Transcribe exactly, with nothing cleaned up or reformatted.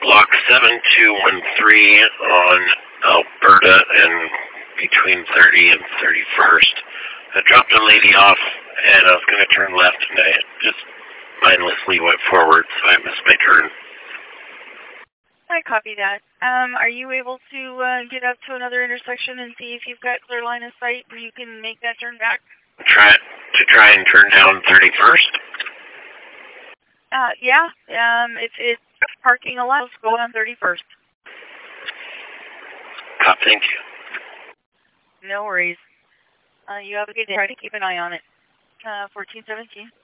block seven two one three on Alberta and between thirty and thirty-first. I dropped a lady off, and I was going to turn left, and I just mindlessly went forward, so I missed my turn. I copy that. Um, are you able to uh, get up to another intersection and see if you've got clear line of sight where you can make that turn back? Try to try and turn down thirty-first? Uh, yeah. Um, if it's parking allows, go on thirty-first. Cop, thank you. No worries. Uh, you have a good day. Try to keep an eye on it. Uh, fourteen seventeen.